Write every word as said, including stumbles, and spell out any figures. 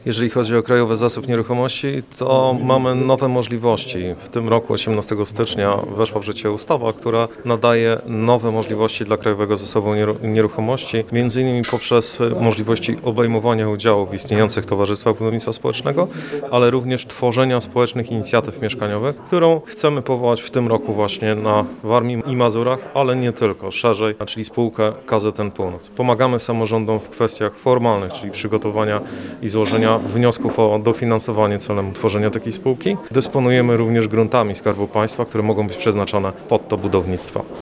Jeżeli chodzi o Krajowy Zasób Nieruchomości, to mamy nowe możliwości. W tym roku, osiemnastego stycznia, weszła w życie ustawa, która nadaje nowe możliwości dla Krajowego Zasobu Nieruchomości, między innymi poprzez możliwości obejmowania udziału w istniejących towarzystwach budownictwa społecznego, ale również tworzenia społecznych inicjatyw mieszkaniowych, którą chcemy powołać w tym roku właśnie na Warmii i Mazurach, ale nie tylko, szerzej, czyli spółkę K Z N Północ. Pomagamy samorządom w kwestiach formalnych, czyli przygotowania i złożenia wniosków o dofinansowanie celem utworzenia takiej spółki. Dysponujemy również gruntami Skarbu Państwa, które mogą być przeznaczone pod to budownictwo.